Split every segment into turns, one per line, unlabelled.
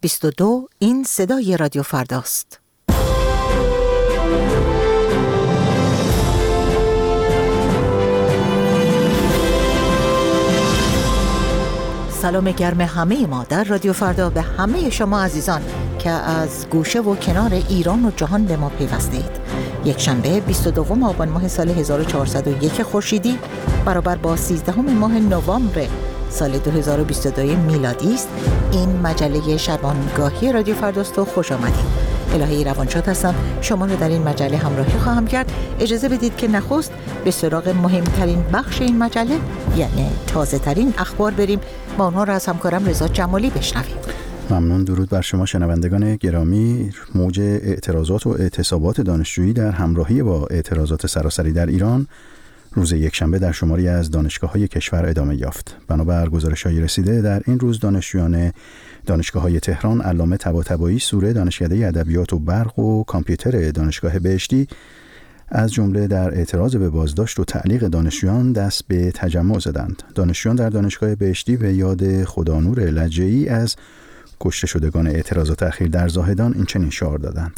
22 این صدای رادیو فرداست. سلام گرم همه ما در رادیو فردا به همه شما عزیزان که از گوشه و کنار ایران و جهان به ما پیوسته اید. یک شنبه 22 آبان ماه سال 1401 خورشیدی برابر با 13 ماه نوامبر سال 2022 میلادی است. این مجله شبانگاهی رادیو فرداست و خوش آمدید. الهی روانشاد هستم، شما رو در این مجله همراهی خواهم کرد. اجازه بدید که نخست به سراغ مهمترین بخش این مجله یعنی تازه ترین اخبار بریم. با اونها رو از همکارم رضا جمالی بشنویم.
ممنون. درود بر شما شنوندگان گرامی. موج اعتراضات و اعتصابات دانشجویی در همراهی با اعتراضات سراسری در ایران روز یکشنبه در شماری از دانشگاه‌های کشور ادامه یافت. بنابر گزارش‌های رسیده در این روز دانشجویان دانشگاه‌های تهران، علامه طباطبایی سوره دانشکده ادبیات و برق و کامپیوتر دانشگاه بهشتی از جمله در اعتراض به بازداشت و تعلیق دانشجویان دست به تجمع زدند. دانشجویان در دانشگاه بهشتی به یاد خدانور لجه‌ای از کشته شدگان اعتراضات اخیر در زاهدان این چنین شعار دادند: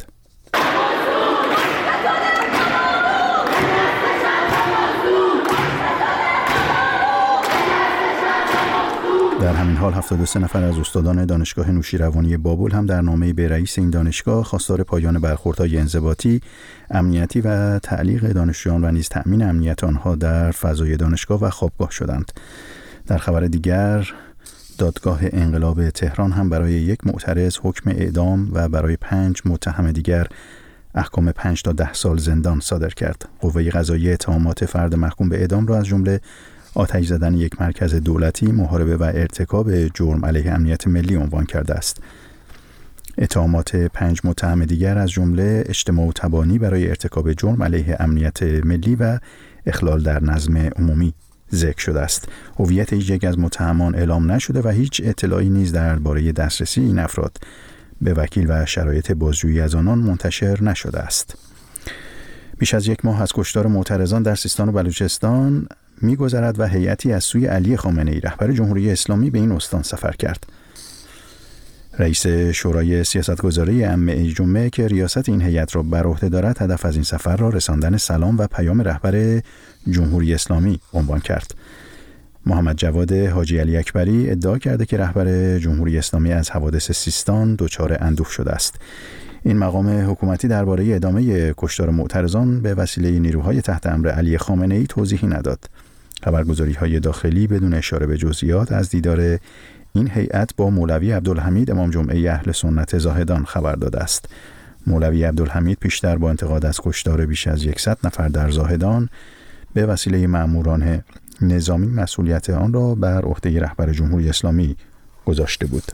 در همین حال 73 نفر از استادان دانشگاه نوشیروانی بابل هم در نامه‌ای به رئیس این دانشگاه خواستار پایان برخوردهای انضباطی، امنیتی و تعلیق دانشجویان و نیز تأمین امنیت آنها در فضای دانشگاه و خوابگاه شدند. در خبر دیگر، دادگاه انقلاب تهران هم برای یک معترض حکم اعدام و برای 5 متهم دیگر احکام 5 تا 10 سال زندان صادر کرد. قوه قضاییه اتهامات فرد محکوم به اعدام را از جمله آتش زدن یک مرکز دولتی، محاربه و ارتکاب جرم علیه امنیت ملی عنوان کرده است. اتهامات 5 متهم دیگر از جمله اجتماع و تبانی برای ارتکاب جرم علیه امنیت ملی و اخلال در نظم عمومی ذکر شده است. هویت هیچ یک از متهمان اعلام نشده و هیچ اطلاعی نیز درباره دسترسی این افراد به وکیل و شرایط بازجویی از آنان منتشر نشده است. بیش از 1 ماه از کشتار معترضان در سیستان و بلوچستان می‌گذرد و هیئتی از سوی علی خامنه‌ای رهبر جمهوری اسلامی به این استان سفر کرد. رئیس شورای سیاستگذاری عامه جمعه که ریاست این هیئت را بر عهده دارد، هدف از این سفر را رساندن سلام و پیام رهبر جمهوری اسلامی عنوان کرد. محمد جواد حاجی علی اکبری ادعا کرده که رهبر جمهوری اسلامی از حوادث سیستان دچار اندوه شده است. این مقام حکومتی درباره ادامه کشتار معترضان به وسیله نیروهای تحت امر علی خامنه‌ای توضیحی نداد. خبرگزاری‌های داخلی بدون اشاره به جزئیات از دیدار این هیئت با مولوی عبدالحمید امام جمعه اهل سنت زاهدان خبر داده است. مولوی عبدالحمید پیشتر با انتقاد از کشتار بیش از 100 نفر در زاهدان به وسیله مأموران نظامی مسئولیت آن را بر عهده رهبر جمهوری اسلامی گذاشته بود.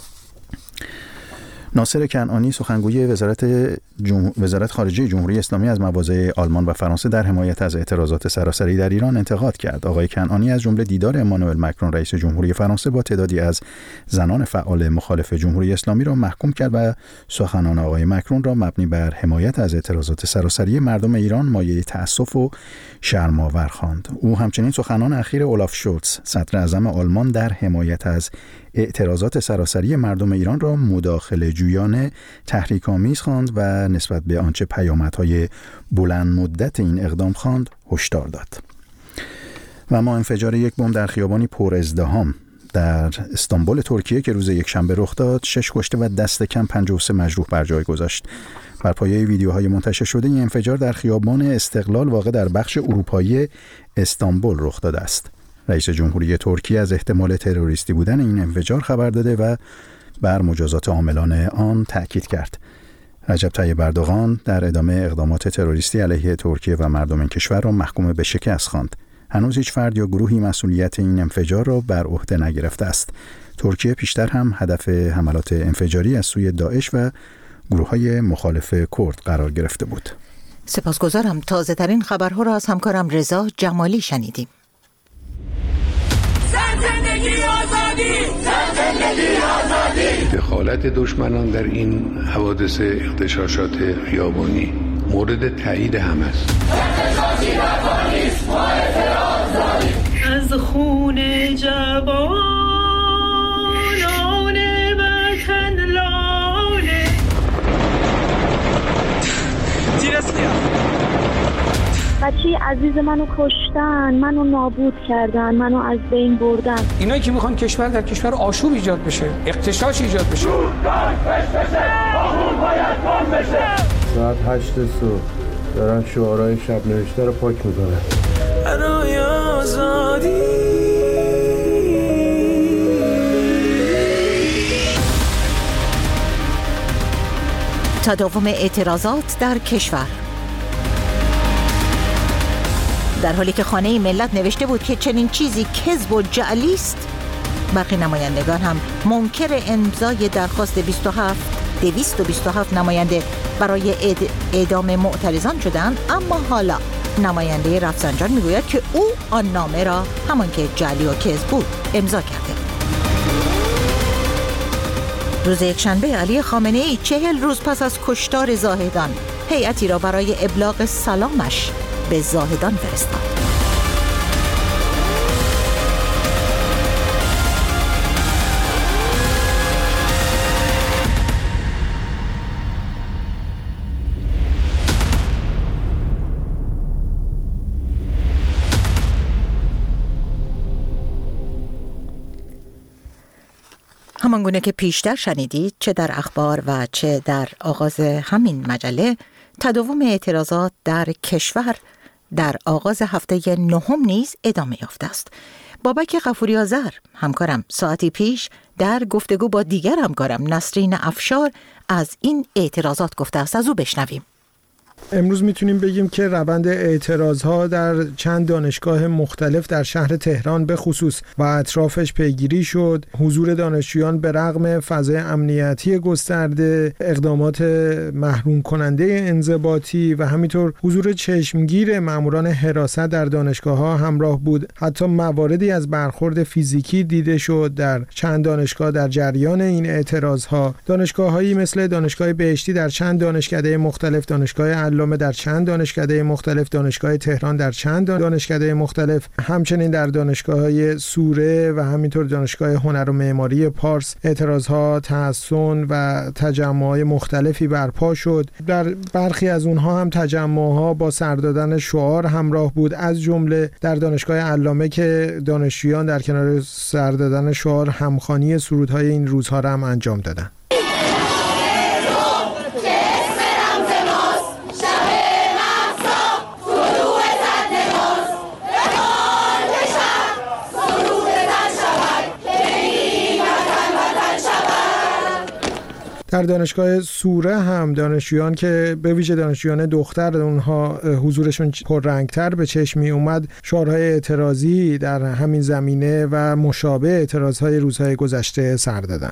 ناصر کنعانی سخنگوی وزارت خارجه جمهوری اسلامی از مواضع آلمان و فرانسه در حمایت از اعتراضات سراسری در ایران انتقاد کرد. آقای کنعانی از جمله دیدار امانوئل مکرون رئیس جمهوری فرانسه با تعدادی از زنان فعال مخالف جمهوری اسلامی را محکوم کرد و سخنان آقای مکرون را مبنی بر حمایت از اعتراضات سراسری مردم ایران مایه تأسف و شرم‌آور خواند. او همچنین سخنان اخیر اولاف شولتز صدر اعظم آلمان در حمایت از اعتراضات سراسری مردم ایران را مداخله جویانه تحریک‌آمیز خواند و نسبت به آنچه پیامدهای بلند مدت این اقدام خواند هشدار داد. و اما انفجار یک بمب در خیابانی پر ازدحام در استانبول ترکیه که روز یکشنبه رخ داد 6 کشته و دست کم 53 مجروح بر جای گذاشت. بر پایه ویدیوهای منتشر شده این انفجار در خیابان استقلال واقع در بخش اروپایی استانبول رخ داده است. رئیس جمهوری ترکیه از احتمال تروریستی بودن این انفجار خبر داده و بر مجازات عاملان آن تأکید کرد. رجب طیب اردوغان در ادامه اقدامات تروریستی علیه ترکیه و مردم این کشور را محکوم به شکست خواند. هنوز هیچ فرد یا گروهی مسئولیت این انفجار را بر عهده نگرفته است. ترکیه پیشتر هم هدف حملات انفجاری از سوی داعش و گروه‌های مخالف کرد قرار گرفته بود.
سپاسگزارم. تازه ترین خبرها را از همکارم رضا جمالی شنیدیم.
زندگی آزادی! زندگی آزادی!
دخالت دشمنان در این حوادث اغتشاشات خیابانی مورد تایید هم است.
اغتشاشی روا نیست، ما اعتراض داریم.
از خون جوانان وطن بچه عزیز منو کشتن، منو نابود کردن، منو از بین بردن.
اینایی که میخوان در کشور آشوب ایجاد بشه، اغتشاش ایجاد بشه.
ساعت 8 صبح دارن شعارهای شب نوشته رو پاک میکنن. برای آزادی.
تداوم اعتراضات در کشور. در حالی که خانه ملت نوشته بود که چنین چیزی کذب و جعلی است، برخی نمایندگان هم منکر امضای درخواست 227 نماینده برای اعدام معترضان شدند، اما حالا نماینده رفسنجان میگوید که او آن نامه را همان که جعلی و کذب بود امضا کرده. روز یکشنبه علی خامنه‌ای 40 روز پس از کشتار زاهدان هیئتی را برای ابلاغ سلامش به زاهدان فرستاد. همانگونه که پیشتر شنیدید، چه در اخبار و چه در آغاز همین مجله، تداوم اعتراضات در کشور در آغاز هفته نهم نیز ادامه یافته است. بابک غفوری آذر همکارم ساعتی پیش در گفتگو با دیگر همکارم نسرین افشار از این اعتراضات گفته است. از او بشنویم.
امروز میتونیم بگیم که روند اعتراضها در چند دانشگاه مختلف در شهر تهران به خصوص و اطرافش پیگیری شد. حضور دانشجویان به رغم فضای امنیتی گسترده، اقدامات محروم کننده انضباطی و همینطور حضور چشمگیر ماموران حراست در دانشگاه‌ها همراه بود. حتی مواردی از برخورد فیزیکی دیده شد در چند دانشگاه در جریان این اعتراضها. دانشگاه‌هایی مثل دانشگاه بهشتی در چند دانشکده مختلف، دانشگاه علامه در چند دانشکده مختلف، دانشگاه تهران در چند دانشکده مختلف، همچنین در دانشگاه‌های سوره و همینطور دانشگاه هنر و معماری پارس اعتراضها، تحصن و تجمع‌های مختلفی برپا شد. در برخی از اونها هم تجمع‌ها با سر دادن شعار همراه بود، از جمله در دانشگاه علامه که دانشجویان در کنار سر دادن شعار همخوانی سرودهای این روزها را هم انجام دادند. در دانشگاه سوره هم دانشجویان که به ویژه دانشجویان دختر اونها حضورشون پررنگتر به چشم می اومد، شعارهای اعتراضی در همین زمینه و مشابه اعتراضهای روزهای گذشته سر دادند.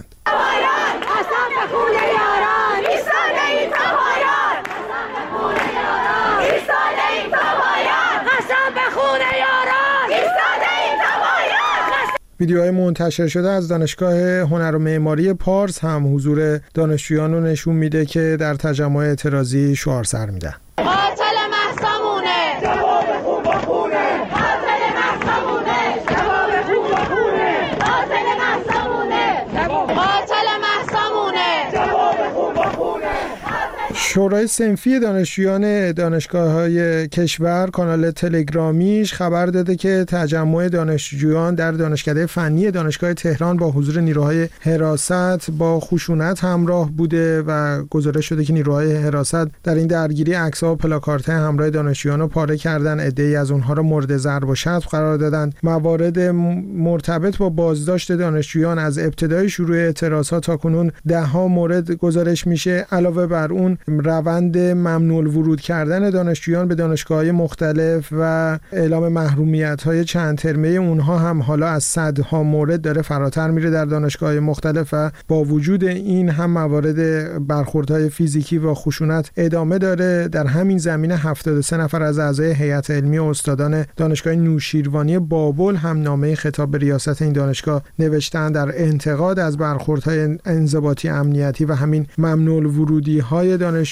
ویدیوهای منتشر شده از دانشگاه هنر و معماری پارس هم حضور دانشجویان رو نشون میده که در تجمع اعتراضی شعار سر میدن.
قاتل مهسامونه، جواب خون با خونه. قاتل مهسامونه، جواب خون با خونه. قاتل مهسامونه، قاتل مهسامونه، جواب خون با خونه.
شورای صنفی دانشجویان دانشگاه‌های کشور کانال تلگرامیش خبر داده که تجمع دانشجویان در دانشکده فنی دانشگاه تهران با حضور نیروهای حراست با خشونت همراه بوده و گزارش شده که نیروهای حراست در این درگیری عکس‌ها و پلاکارت همراه دانشجویان رو پاره کردن، عده‌ای از اونها رو مورد ضرب و شتم قرار دادن. موارد مرتبط با بازداشت دانشجویان از ابتدای شروع اعتراضات تا کنون 10 مورد گزارش میشه. علاوه بر اون روند ممنوع الورود کردن دانشجویان به دانشگاه‌های مختلف و اعلام محرومیت‌های چند ترمه اونها هم حالا از صدها مورد داره فراتر میره در دانشگاه‌های مختلف و با وجود این هم موارد برخوردهای فیزیکی و خشونت ادامه داره. در همین زمینه 73 نفر از اعضای هیئت علمی و استادان دانشگاه نوشیروانی بابل هم نامه خطاب به ریاست این دانشگاه نوشتن در انتقاد از برخوردهای انضباطی امنیتی و همین ممنوع الورودی‌های دانشجویان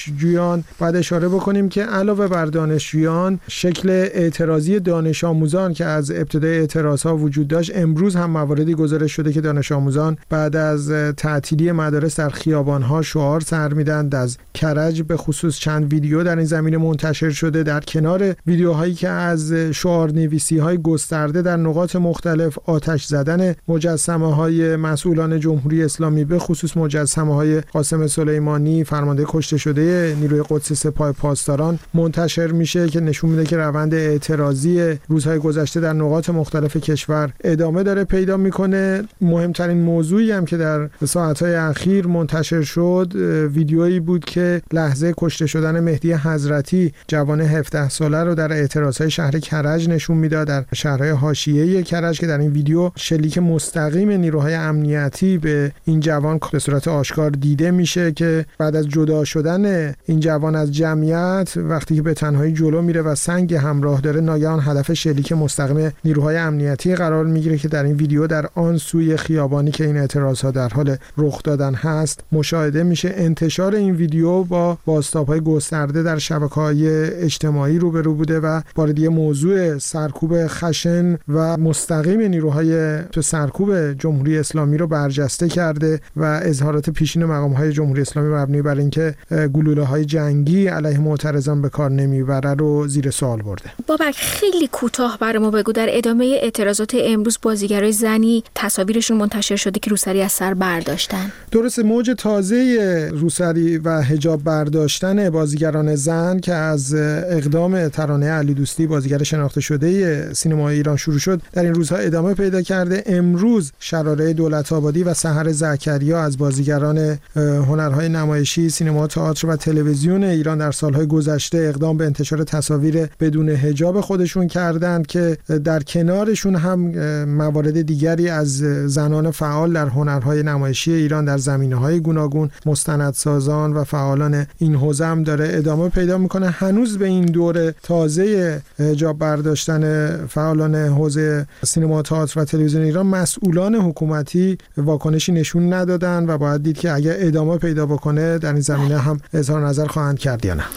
دانشجویان باید اشاره بکنیم که علاوه بر دانشجویان شکل اعتراضی دانش آموزان که از ابتدای اعتراضها وجود داشت، امروز هم مواردی گزارش شده که دانش آموزان بعد از تعطیلی مدارس در خیابانها شعار سر میدند. از کرج به خصوص چند ویدیو در این زمینه منتشر شده. در کنار ویدیوهایی که از شعارنویسی‌های گسترده در نقاط مختلف، آتش زدن مجسمه‌های مسئولان جمهوری اسلامی به خصوص مجسمه‌های قاسم سلیمانی فرمانده کشته شده نیروی قدس سپاه پاسداران منتشر میشه که نشون میده که روند اعتراضی روزهای گذشته در نقاط مختلف کشور ادامه داره پیدا میکنه. مهمترین موضوعی هم که در ساعت‌های اخیر منتشر شد ویدیویی بود که لحظه کشته شدن مهدی حضرتی جوان 17 ساله رو در اعتراضهای شهر کرج نشون میداد، در شهرهای حاشیه‌ای کرج، که در این ویدیو شلیک مستقیم نیروهای امنیتی به این جوان به صورت آشکار دیده میشه که بعد از جدا شدن این جوان از جمعیت وقتی که به تنهایی جلو میره و سنگ همراه داره، ناگهان هدف شلیک مستقیم نیروهای امنیتی قرار میگیره که در این ویدیو در آن سوی خیابانی که این اعتراضها در حال رخ دادن هست مشاهده میشه. انتشار این ویدیو با بازتاب‌های گسترده در شبکه‌های اجتماعی روبرو بوده و بار دیگه موضوع سرکوب خشن و مستقیم نیروهای سرکوب جمهوری اسلامی رو برجسته کرده و اظهارات پیشین مقام‌های جمهوری اسلامی مبنی بر اینکه گلوله‌های جنگی علیه معترضان به کار نمیبره رو زیر سوال برده.
بابک خیلی کوتاه برامون بگو، در ادامه اعتراضات امروز بازیگرای زنی تصاویرشون منتشر شده که روسری از سر برداشتن.
درسته، موج تازه روسری و حجاب برداشتن بازیگران زن که از اقدام ترانه علی دوستی بازیگر شناخته شده سینمای ایران شروع شد در این روزها ادامه پیدا کرده. امروز شراره دولت‌آبادی و سحر زکریا از بازیگران هنرهای نمایشی، سینما، تئاتر و تلویزیون ایران در سالهای گذشته اقدام به انتشار تصاویر بدون حجاب خودشون کردند که در کنارشون هم موارد دیگری از زنان فعال در هنرهای نمایشی ایران در زمینه‌های گوناگون، مستندسازان و فعالان این حوزه هم داره ادامه پیدا میکنه. هنوز به این دور تازه حجاب برداشتن فعالان حوزه سینما، تئاتر و تلویزیون ایران مسئولان حکومتی واکنشی نشون ندادن و باید دید که اگر ادامه پیدا بکنه در این زمینه هم اظهار نظر خواهند کرد یا نه.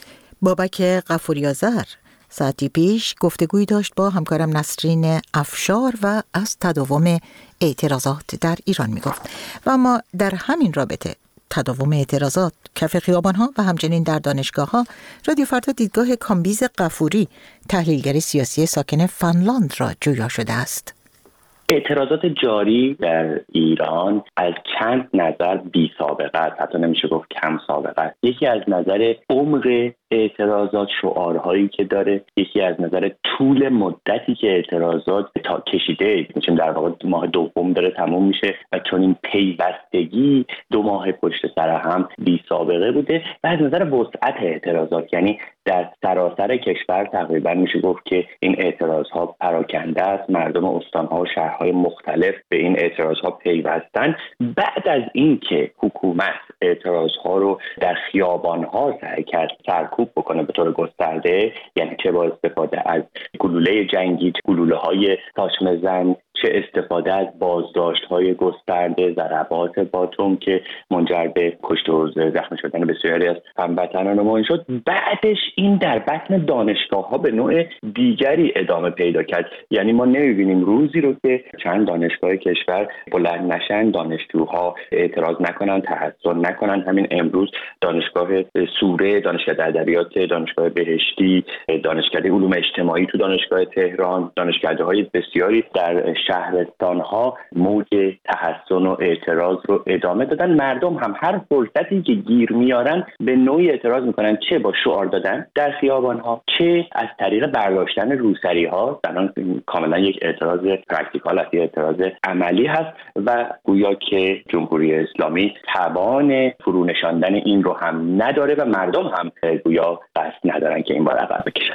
بابک غفوری‌آذر ساعتی پیش گفتگویی داشت با همکارم نسرین افشار و از تداوم اعتراضات در ایران میگفت. و اما در همین رابطه تداوم اعتراضات کف خیابان‌ها و همچنین در دانشگاه‌ها، رادیو فردا دیدگاه کامبیز غفوری، تحلیلگر سیاسی ساکن فنلاند را جویا شده است.
اعتراضات جاری در ایران از چند نظر بی سابقه است، حتی نمیشه گفت کم سابقه است. یکی از نظر عمق اعتراضات، شعارهایی که داره، یکی از نظر طول مدتی که اعتراضات تا کشیده، چون در واقع ماه دوم داره تموم میشه و چون این پیوستگی 2 ماه پشت سر هم بی سابقه بوده، و از نظر وسعت اعتراضات، یعنی در سراسر کشور تقریبا میشه گفت که این اعتراضها پراکنده است، مردم استانها و شهرهای مختلف به این اعتراضها پیوستن. بعد از این که حکومت اعتراضها رو در خیابانها سعی کرد سرکوب بکنه به طور گسترده، یعنی چه با استفاده از گلوله جنگی، گلوله‌های تاشم زن، چه استفاده از بازداشت‌های گسترده، ضربات باتوم که منجر به کشته و زخمی شدن بسیاری از هموطنان شد، بعدش این در بطن دانشگاه‌ها به نوع دیگری ادامه پیدا کرد. یعنی ما نمی‌بینیم روزی رو که چند دانشگاه کشور بلند نشن، دانشجوها اعتراض نکنن، تحصن نکنن. همین امروز دانشگاه سوره، دانشگاه ادبیات، دانشگاه بهشتی، دانشکده علوم اجتماعی تو دانشگاه تهران، دانشکده‌های بسیاری در شهرستان‌ها موج تحصن و اعتراض رو ادامه دادن. مردم هم هر فرصتی که گیر میارن به نوعی اعتراض میکنن، چه با شعار دادن در خیابان‌ها، چه از طریق برداشتن روسری‌ها. الان کاملا یک اعتراض پرکتیکال است، اعتراض عملی هست و گویا که جمهوری اسلامی توان فرونشاندن این رو هم نداره و مردم هم گویا قصد ندارن که این بار عقب بکشن.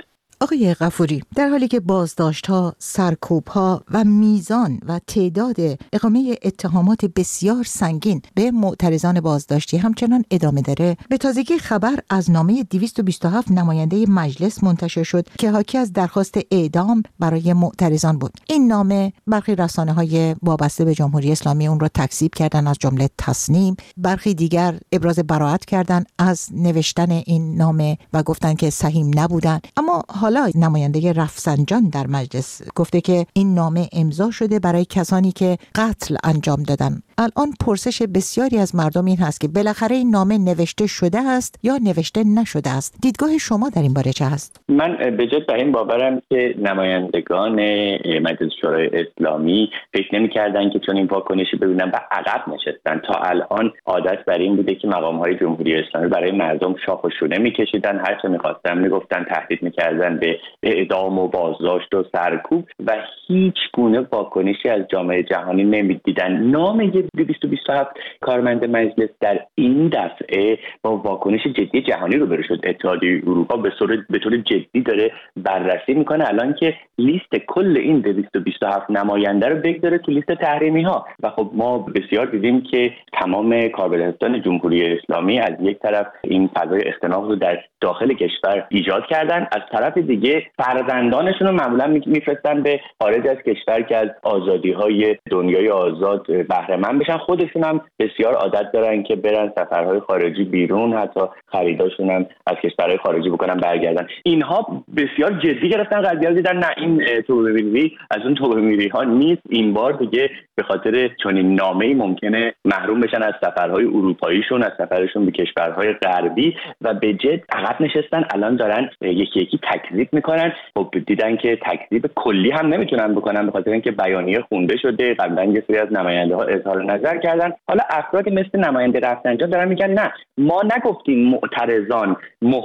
آقای غفوری، در حالی که بازداشت‌ها، سرکوب‌ها و میزان و تعداد اقامه اتهامات بسیار سنگین به معترضان بازداشتی همچنان ادامه داره، به تازگی خبر از نامه 227 نماینده مجلس منتشر شد که حاکی از درخواست اعدام برای معترضان بود. این نامه برخی رسانه‌های وابسته به جمهوری اسلامی اون را تکذیب کردن، از جمله تصنیم. برخی دیگر ابراز براءت کردن از نوشتن این نامه و گفتن که صحیح نبودن. اما حالا نماینده رفسنجان در مجلس گفته که این نامه امضا شده برای کسانی که قتل انجام دادن. الان پرسش بسیاری از مردم این هست که بالاخره این نامه نوشته شده است یا نوشته نشده است. دیدگاه شما در این باره چه هست؟
من به جد بر این باورم که نمایندگان مجلس شورای اسلامی فکر نمی‌کردن که چون این واکنشی ببینن و عقب نشستن. تا الان عادت بر این بوده که مقام‌های جمهوری اسلامی برای مردم شاخ و شونه می‌کشیدن، هر چه می‌خواستن میگفتن، تهدید می‌کردن به اعدام و بازداشت و سرکوب و هیچ گونه واکنشی از جامعه جهانی نمی‌دیدن. نامه 227 کارمند مجلس در این دفعه با واکنش جدی جهانی روبرو شد. اتحادیه اروپا به طور جدی داره بررسی میکنه الان که لیست کل این 227 نماینده رو بگذاره تو لیست تحریمی ها. و خب ما بسیار دیدیم که تمام کاربلدستان جمهوری اسلامی از یک طرف این فضای اختناق رو در داخل کشور ایجاد کردن، از طرف دیگه فرزندانشون رو معمولا میفرستن به خارج از کشور که از آزادی‌های دنیای آزاد بهره مند بشن. خودشون هم بسیار عادت دارن که برن سفرهای خارجی بیرون، حتی خریداشون هم از کشورهای خارجی بکنن برگردن. اینها بسیار جدی گرفتن قضیه رو، دیدن نه این توبه‌میری از اون توبه‌میری ها نیست، این بار دیگه به خاطر چنین نامه‌ای ممکنه محروم بشن از سفرهای اروپاییشون، از سفرشون به کشورهای غربی و به جد عقب نشستن. الان دارن یکی یکی تکذیب میکنن. خب دیدن که تکذیب کلی هم نمیتونن بکنن به خاطر اینکه بیانیه خونده شده، قبلا یه سری از نماینده‌ها اظهار نظر کردن. حالا افرادی مثل نماینده رفسنجان دارن میگن نه، ما نگفتیم معترضان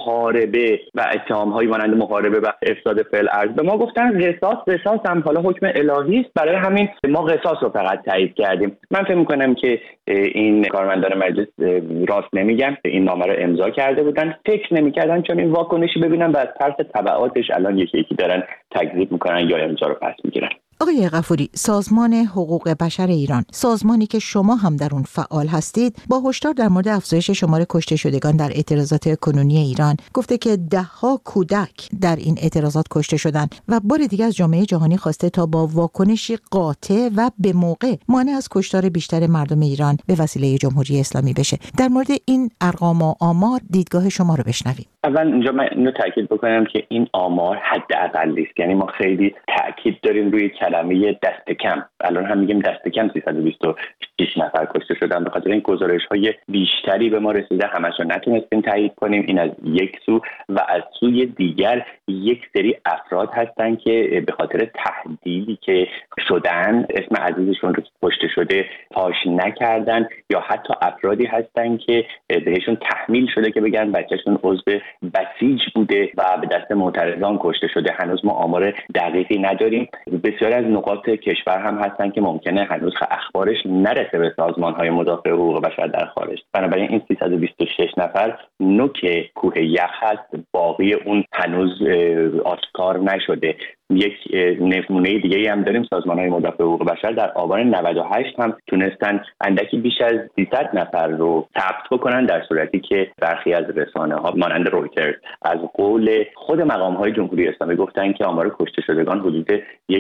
محاربه و اتهام‌هایی مانند محاربه و افساد فعل ارض، به ما گفتن قصاص هم حالا حکم الهی است، برای همین ما قصاص رو فقط تایید کردیم. من فکر می‌کنم که این کارمندان مجلس راست نمیگن، این نامه رو امضا کرده بودن، فکر نمی‌کردن چون این واکنشی ببینن و از ترس تبعاتش الان یکی یکی دارن تکذیب می‌کنن یا امضا رو پس می‌گیرن.
آقای غفوری، سازمان حقوق بشر ایران، سازمانی که شما هم در اون فعال هستید، با هشدار در مورد افزایش شمار کشته شدگان در اعتراضات کنونی ایران گفته که ده‌ها کودک در این اعتراضات کشته شدند و بار دیگر از جامعه جهانی خواسته تا با واکنشی قاطع و به موقع مانع از کشتار بیشتر مردم ایران به وسیله جمهوری اسلامی بشه. در مورد این ارقام و آمار دیدگاه شما رو بشنویم.
اول اینجا من اینو تاکید بکنم که این آمار حداقلی است، یعنی ما خیلی تاکید داریم روی کلمه دست کم. الان هم میگیم دست کم 326 نفر کشته شدن، به خاطر این گزارش‌های بیشتری به ما رسیده، همش رو نتونستیم تایید کنیم. این از یک سو و از سوی دیگر یک سری افراد هستن که به خاطر تهدیدی که شدن اسم عزیزشون رو کشته شده پاش نکردن، یا حتی افرادی هستن که بهشون تحمیل شده که بگن بچه‌شون عضو بسیج بوده و به دست معترضان کشته شده. هنوز ما آمار دقیقی نداریم. بسیاری از نقاط کشور هم هستن که ممکنه هنوز اخبارش نرسه به سازمان‌های مدافع حقوق بشر در خارج. بنابراین این 326 نفر نوک کوه یخ هست، باقی اون هنوز آشکار نشده. یک نمونه دیگه هم داریم، سازمان‌های مدافع حقوق بشر در آبان 98 هم تونستن اندکی بیش از 300 نفر رو ثبت بکنن، در صورتی که برخی از رسانه‌ها مانند رویترز از قول خود مقام‌های جمهوری اسلامی گفتن که آمار کشته شدگان حدود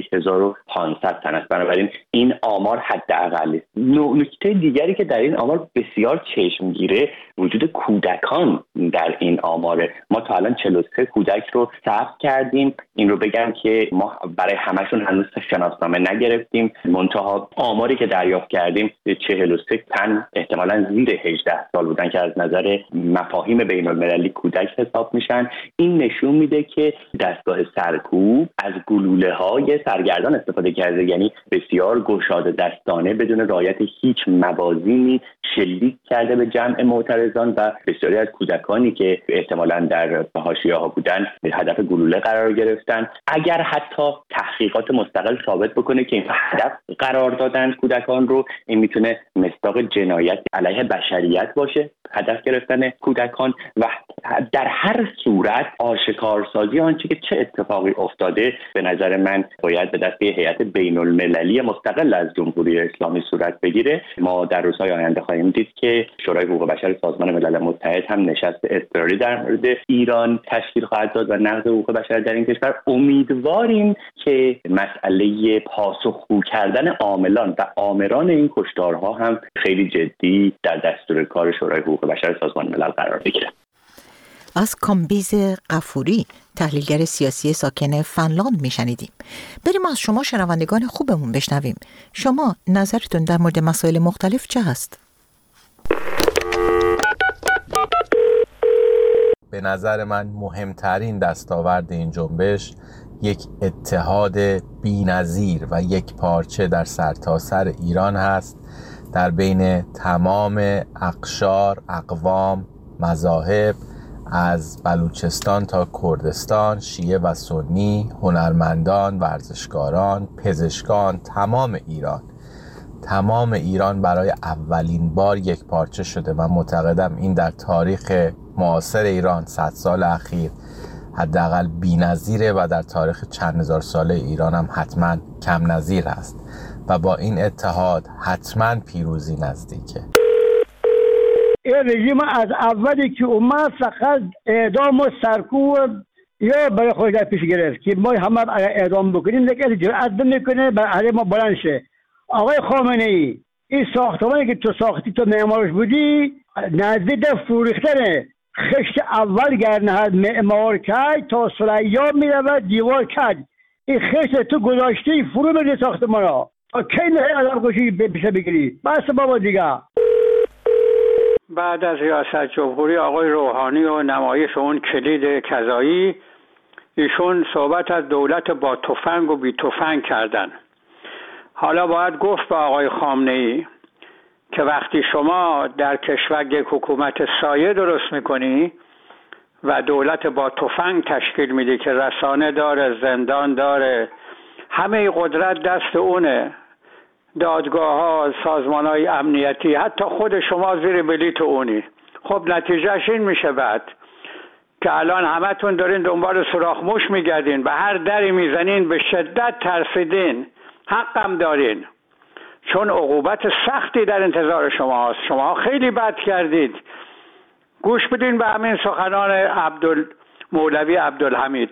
1500 تن است. بنابراین این آمار حداقل است. نکته دیگری که در این آمار بسیار چشمگیره وجود کودکان در این آماره. ما تا الان 43 کودک رو ثبت کردیم. این رو بگم که ما برای همشون هنوز شناسنامه نگرفتیم. منتها آماری که دریافت کردیم 43 تن احتمالاً زیر 18 سال بودن که از نظر مفاهیم بین‌المللی کودک حساب میشن. این نشون میده که دستگاه سرکوب از گلوله‌های سرگردان استفاده کرده، یعنی بسیار گشاده دستانه بدون رعایت هیچ موازینی شلیک کرده به جمع معترضان و بسیاری از کودکانی که احتمالاً در حاشیه‌ها بودن هدف گلوله قرار گرفتن. اگر حتی تحقیقات مستقل ثابت بکنه که این هدف قرار دادن کودکان رو، این میتونه مصداق جنایت علیه بشریت باشه، هدف گرفتن کودکان. و در هر صورت آشکارسازی آنچه که چه اتفاقی افتاده به نظر من باید به دست هیئت بین‌المللی مستقل از جمهوری اسلامی صورت بگیره. ما در روزهای آینده خواهیم دید که شورای حقوق بشر سازمان ملل متحد هم نشست اضطراری در مورد ایران تشکیل خواهد داد و نقض حقوق بشر در این کشور. امیدواریم که مسئله پاسخگو کردن عاملان و آمران این کشتارها هم خیلی جدی در دستور کار شورای حقوق بشر سازمان ملل قرار بگیره.
از کامبیز غفوری، تحلیلگر سیاسی ساکن فنلاند میشنیدیم. بریم از شما شنوندگان خوبمون بشنویم. شما نظرتون در مورد مسائل مختلف چه هست؟
به نظر من مهمترین دستاورد این جنبش یک اتحاد بی‌نظیر و یک پارچه در سرتاسر ایران هست، در بین تمام اقشار، اقوام، مذاهب، از بلوچستان تا کردستان، شیعه و سنی، هنرمندان، ورزشکاران، پزشکان، تمام ایران برای اولین بار یک پارچه شده و معتقدم این در تاریخ معاصر ایران 100 سال اخیر حداقل بی‌نظیره و در تاریخ چند هزار ساله ایران هم حتما کم نظیر است و با این اتحاد حتما پیروزی نزدیکه.
این رژیم از اولی که اومد فقط اعدام و سرکوب یا برای خود در پیش گرفت که ما همه اعدام بکنیم، لیکن جرأت نمیکنه برای ما بلند شه. آقای خامنه ای، این ساختمانی که تو ساختی، تو معمارش بودی، نزدیک فروختنه. خشت اول گرنهد معمار کرد تا سلیاب میرود دیوار کرد. این خشت تو گذاشتی فرو بگی ساختمان ها. کی نهی آدم کشی پیشه بگیری؟ بس بابا دیگه.
بعد از ریاست جمهوری آقای روحانی و نمایش اون کلید کذایی، ایشون صحبت از دولت با تفنگ و بی تفنگ کردن. حالا باید گفت به آقای خامنه ای که وقتی شما در کشور یک حکومت سایه درست میکنی و دولت با تفنگ تشکیل میدی که رسانه داره، زندان داره، همه قدرت دست اونه، دادگاه ها، سازمان های امنیتی، حتی خود شما زیر بلیت اونی. خب نتیجهش این میشه بعد که الان همتون دارین دنبال سوراخ موش میگردین، به هر دری میزنین، به شدت ترسیدین، حقم دارین، چون عقوبت سختی در انتظار شما هست. شما خیلی بد کردید. گوش بدین به همین سخنان مولوی عبدالحمید.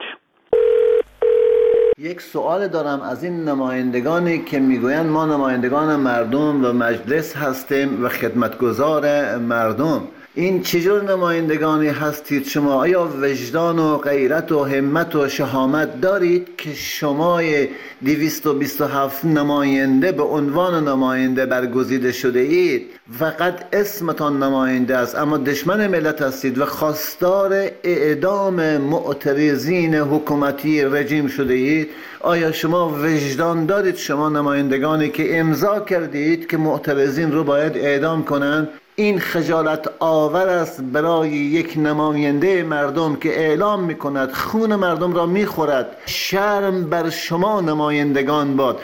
یک سوال دارم از این نمایندگانی که میگویند ما نمایندگان مردم و مجلس هستیم و خدمتگزار مردم. این چجور نمایندگانی هستید شما؟ آیا وجدان و غیرت و همت و شهامت دارید که شما 227 نماینده به عنوان نماینده برگزیده شده اید؟ فقط اسمتان نماینده است اما دشمن ملت هستید و خواستار اعدام معترضین حکومتی رژیم شده اید. آیا شما وجدان دارید شما نمایندگانی که امضا کردید که معترضین رو باید اعدام کنند؟ این خجالت آور است برای یک نماینده مردم که اعلام میکند خون مردم را میخورد. شرم بر شما نمایندگان باد.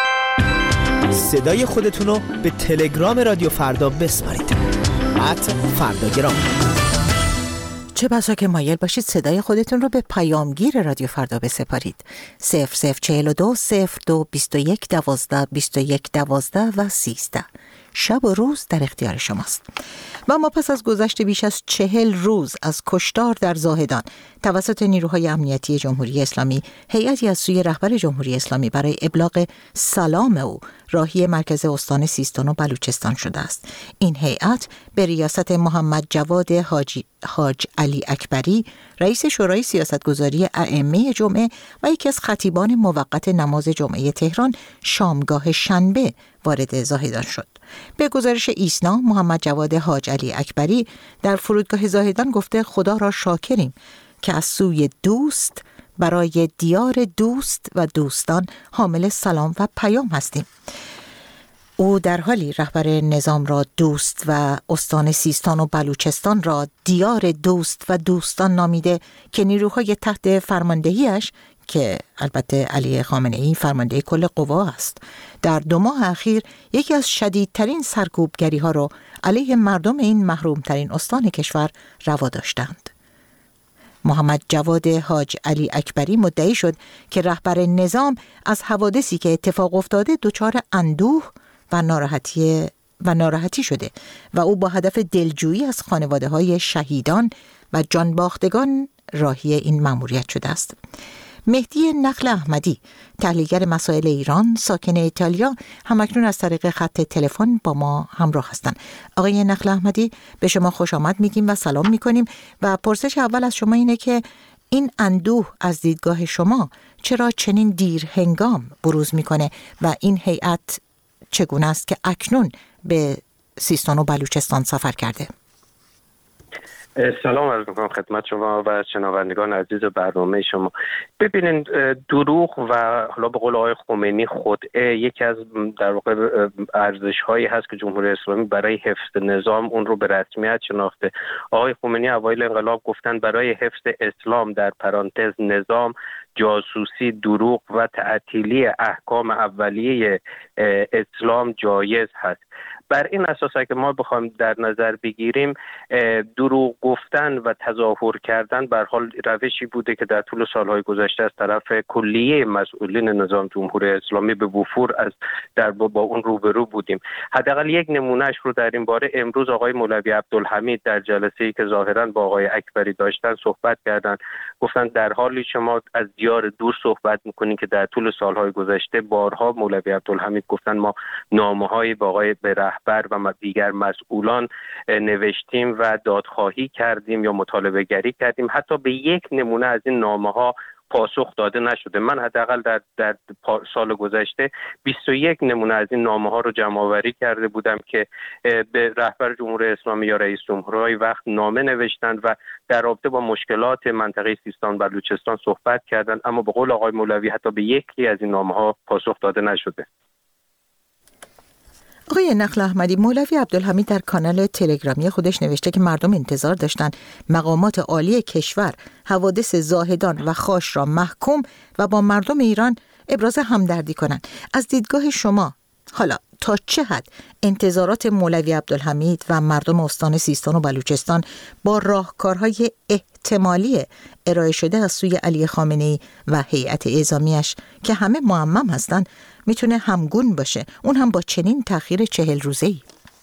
صدای خودتون رو به تلگرام رادیو فردا بسپارید. @فرداگرام.
چه بسا که مایل باشید صدای خودتون رو به پیامگیر رادیو فردا بسپارید. 0042 02 21 12 21 12 و 13. شب و روز در اختیار شماست. و ما پس از گذشت بیش از 40 روز از کشتار در زاهدان توسط نیروهای امنیتی جمهوری اسلامی، هیئتی از سوی رهبر جمهوری اسلامی برای ابلاغ سلام او راهی مرکز استان سیستان و بلوچستان شده است. این هیئت به ریاست محمد جواد حاج علی اکبری، رئیس شورای سیاستگذاری ائمه جمعه و یکی از خطیبان موقت نماز جمعه تهران، شامگاه شنبه وارد زاهدان شد. به گزارش ایسنا، محمد جواد حاج علی اکبری در فرودگاه زاهدان گفته خدا را شاکریم که از سوی دوست برای دیار دوست و دوستان حامل سلام و پیام هستیم. او در حالی رهبر نظام را دوست و استان سیستان و بلوچستان را دیار دوست و دوستان نامیده که نیروهای تحت فرماندهیش، که البته علی خامنه ای فرمانده کل قوا است، در 2 ماه اخیر یکی از شدیدترین سرکوبگری ها را علیه مردم این محروم ترین استان کشور روا داشتند. محمد جواد حاج علی اکبری مدعی شد که رهبر نظام از حوادثی که اتفاق افتاده دچار اندوه و ناراحتی شده و او با هدف دلجویی از خانواده‌های شهیدان و جانباختگان راهی این مأموریت شده است. مهدی نخل احمدی، تحلیلگر مسائل ایران، ساکن ایتالیا، همکنون از طریق خط تلفن با ما همراه هستند. آقای نخل احمدی، به شما خوش آمد میگیم و سلام میکنیم و پرسش اول از شما اینه که این اندوه از دیدگاه شما چرا چنین دیر هنگام بروز میکنه و این هیئت چگونه است که اکنون به سیستان و بلوچستان سفر کرده؟
سلام عرض میکنم خدمت شما و شنوندگان عزیز برنامه شما. ببینید، دروغ و حالا به قول آقای خمینی خدعه یکی از در واقع ارزش هایی هست که جمهوری اسلامی برای حفظ نظام اون رو به رسمیت شناخته. آقای خمینی اوایل انقلاب گفتن برای حفظ اسلام در پرانتز نظام، جاسوسی، دروغ و تعطیلی احکام اولیه اسلام جایز هست. بر این اساس که ما بخوایم در نظر بگیریم، دروغ گفتن و تظاهر کردن به هر حال روشی بوده که در طول سالهای گذشته از طرف کلیه مسئولین نظام جمهوری اسلامی به وفور با اون روبرو بودیم. حداقل یک نمونهش رو در این باره امروز آقای مولوی عبدالحمید در جلسه‌ای که ظاهراً با آقای اکبری داشتن صحبت کردن، گفتن در حالی شما از دیار دور صحبت می‌کنین که در طول سالهای گذشته بارها مولوی عبدالحمید گفتن ما نامه‌های با آقای رهبر و دیگر مسئولان نوشتیم و دادخواهی کردیم یا مطالبه گری کردیم، حتی به یک نمونه از این نامه‌ها پاسخ داده نشده. من حداقل در سال گذشته 21 نمونه از این نامه‌ها رو جمع‌آوری کرده بودم که به رهبر جمهوری اسلامی یا رئیس جمهورهای وقت نامه نوشتند و در رابطه با مشکلات منطقه سیستان بلوچستان صحبت کردند، اما به قول آقای مولوی حتی به یکی از این نامه‌ها پاسخ داده نشده.
آقای نخل احمدی، مولوی عبدالحمید در کانال تلگرامی خودش نوشته که مردم انتظار داشتن مقامات عالی کشور حوادث زاهدان و خاش را محکوم و با مردم ایران ابراز همدردی کنند. از دیدگاه شما حالا تا چه حد انتظارات مولوی عبدالحمید و مردم استان سیستان و بلوچستان با راهکارهای احتمالی ارائه شده از سوی علی خامنه‌ای و هیئت اعزامیش که همه معمم هستند میتونه همگون باشه، اون هم با چنین تأخیر 40 روزه‌ای؟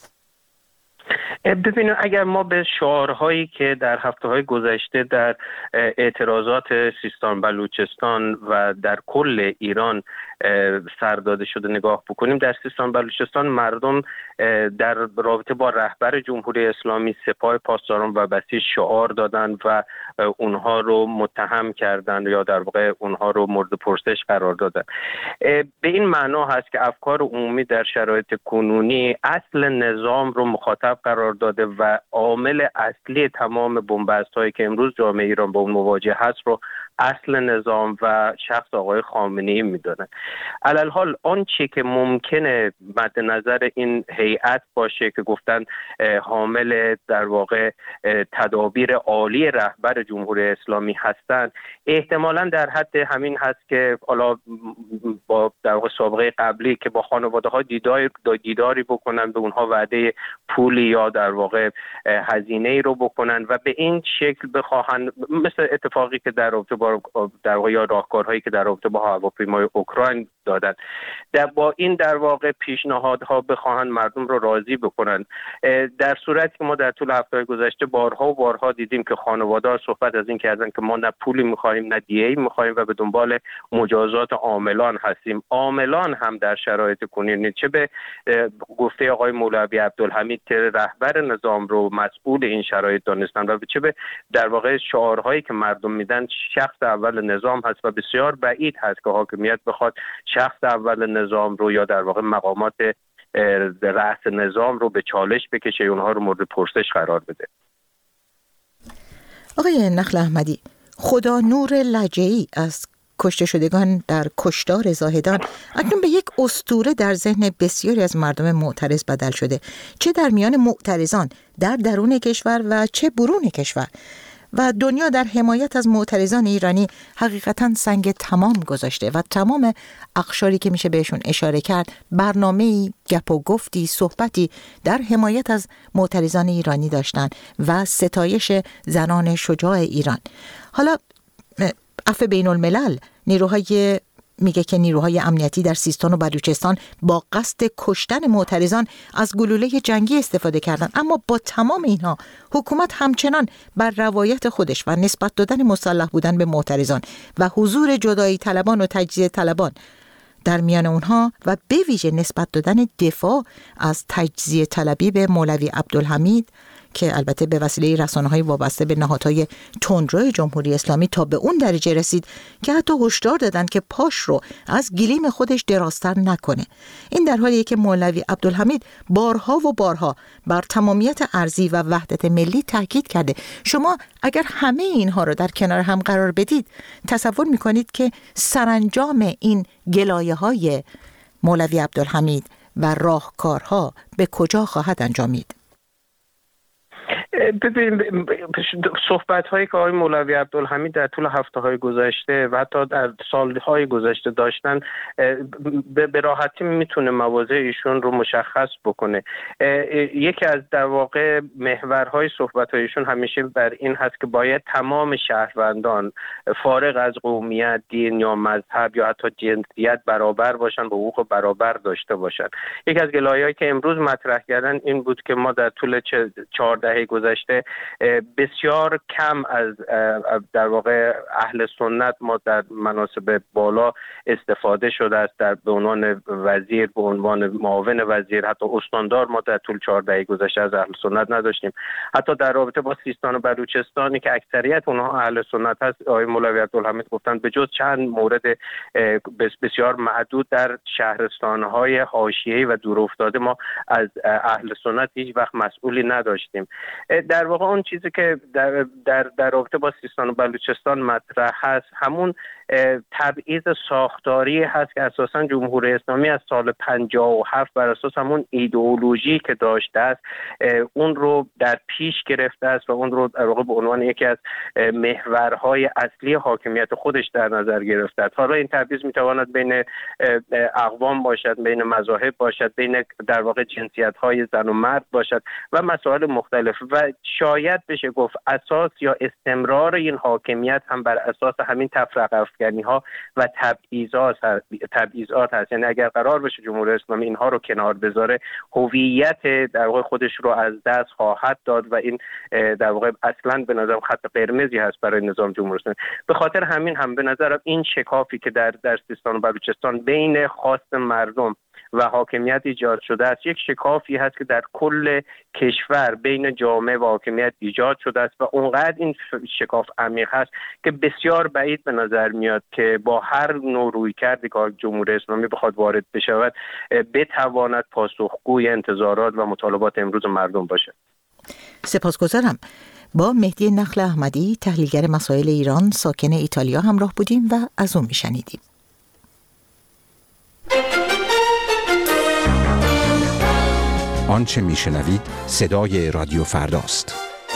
ببینید، اگر ما به شعارهایی که در هفته‌های گذشته در اعتراضات سیستان بلوچستان و در کل ایران سر داده شده نگاه بکنیم، در سیستان بلوچستان مردم در رابطه با رهبر جمهوری اسلامی، سپاه پاسداران و بسیج شعار دادن و اونها رو متهم کردن یا در واقع اونها رو مورد پرسش قرار دادن. به این معنا هست که افکار عمومی در شرایط کنونی اصل نظام رو مخاطب قرار داده و عامل اصلی تمام بنبست‌هایی که امروز جامعه ایران با اون مواجه هست رو اصل نظام و شخص آقای خامنه‌ای میدونن. علالحال آنچه که ممکنه مد نظر این هیئت باشه که گفتن حامل در واقع تدابیر عالی رهبر جمهوری اسلامی هستند، احتمالاً در حد همین هست که حالا با در واقع سابقه قبلی که با خانواده‌ها دیداری بکنن، به اونها وعده پولی یا در واقع هزینه‌ای رو بکنن و به این شکل بخواهن، مثل اتفاقی که در رابطه با در واقع یا راهکارهایی که در رابطه با هواپیمای اوکراین دادن، با این در واقع پیشنهادها بخواهن مردم رو راضی بکنن. در صورتی که ما در طول هفته‌های گذشته بارها و بارها دیدیم که خانواده‌ها صحبت از این کردن که ما نه پولی می‌خوایم نه دیه‌ای می‌خوایم و به دنبال مجازات عاملان هستیم. عاملان هم در شرایط کنونی، چه به گفته آقای مولوی عبدالحمید که رهبر نظام رو مسئول این شرایط دانستن و چه به در واقع شعارهایی که مردم میدن، شخص اول نظام هست و بسیار بعید هست که حاکمیت بخواد شخص اول نظام رو یا در واقع مقامات رأس نظام رو به چالش بکشه، اونها رو مورد پرسش قرار بده.
آقای نخل احمدی، خدا نور لجعی از کشته شدگان در کشتار زاهدان اکنون به یک اسطوره در ذهن بسیاری از مردم معترض بدل شده، چه در میان معترضان در درون کشور و چه برون کشور، و دنیا در حمایت از معترضان ایرانی حقیقتاً سنگ تمام گذاشته و تمام اقشاری که میشه بهشون اشاره کرد برنامه‌ای، گپ و گفتی، صحبتی در حمایت از معترضان ایرانی داشتن و ستایش زنان شجاع ایران. حالا عفو بین الملل میگه که نیروهای امنیتی در سیستان و بلوچستان با قصد کشتن معترضان از گلوله جنگی استفاده کردند، اما با تمام اینها حکومت همچنان بر روایت خودش و نسبت دادن مسلح بودن به معترضان و حضور جدایی طلبان و تجزیه طلبان در میان اونها و به ویژه نسبت دادن دفاع از تجزیه طلبی به مولوی عبدالحمید که البته به وسیله رسانه‌های وابسته به نهادهای تندرو جمهوری اسلامی تا به اون درجه رسید که حتی هشدار دادند که پاش رو از گلیم خودش درازتر نکنه. این در حالیه که مولوی عبدالحمید بارها و بارها بر تمامیت ارضی و وحدت ملی تاکید کرده. شما اگر همه اینها رو در کنار هم قرار بدید تصور می‌کنید که سرانجام این گلایه‌های مولوی عبدالحمید و راهکارها به کجا خواهد انجامید؟
ببین، صحبت‌هایی که آقای مولوی عبدالحمید در طول هفته‌های گذشته و حتی در سال‌های گذشته داشتن به راحتی میتونه مواضع ایشون رو مشخص بکنه. یکی از در واقع محورهای صحبت‌های ایشون همیشه بر این هست که باید تمام شهروندان فارغ از قومیت، دین یا مذهب یا حتی جنسیت برابر باشن، به حقوق برابر داشته باشن. یکی از گلایه‌هایی که امروز مطرح کردن این بود که ما در طول 4 دهه گذشته بسیار کم از در واقع اهل سنت ما در مناصب بالا استفاده شده است، به عنوان وزیر، به عنوان معاون وزیر، حتی استاندار ما در طول 4 دهه گذشته از اهل سنت نداشتیم. حتی در رابطه با سیستان و بلوچستانی که اکثریت اونها اهل سنت هست، آقای مولوی عبدالحمید گفتن به جز چند مورد بسیار معدود در شهرستان‌های حاشیه‌ای و دورافتاده ما از اهل سنت هیچ وقت مسئولی نداشتیم. در واقع اون چیزی که در رابطه با سیستان و بلوچستان مطرح هست همون تبعیض ساختاری هست که اساساً جمهوری اسلامی از سال 57 بر اساس همون ایدئولوژی که داشته است اون رو در پیش گرفته است و اون رو در واقع به عنوان یکی از محورهای اصلی حاکمیت خودش در نظر گرفته است. حالا این تبعیض میتواند بین اقوام باشد، بین مذاهب باشد، بین در واقع جنسیت‌های زن و مرد باشد و مسائل مختلف و شاید بشه گفت اساس یا استمرار این حاکمیت هم بر اساس همین تفرقه افکنی‌ها و تبعیضات هست. یعنی اگر قرار بشه جمهوری اسلامی اینها رو کنار بذاره، هویت در واقع خودش رو از دست خواهد داد و این در واقع اصلا به نظرم خط قرمزی هست برای نظام جمهوری اسلامی. به خاطر همین هم به نظرم این شکافی که در سیستان و بلوچستان بین خواست مردم و حاکمیت ایجاد شده است، یک شکافی هست که در کل کشور بین جامعه و حاکمیت ایجاد شده است و اونقدر این شکاف عمیق هست که بسیار بعید به نظر میاد که با هر نوع رویکردی که جمهوری اسلامی بخواد وارد بشود بتواند پاسخگوی انتظارات و مطالبات امروز مردم باشد.
سپاسگزارم. با مهدی نخل احمدی، تحلیلگر مسائل ایران ساکن ایتالیا همراه بودیم و از اون میشنیدیم.
آنچه میشنوید صدای رادیو فرداست.